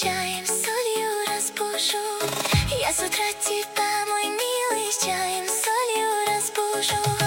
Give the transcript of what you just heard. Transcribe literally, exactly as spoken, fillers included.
чаем, солью разбужу. Я с утра тебя, мой милый, с чаем, солью разбужу.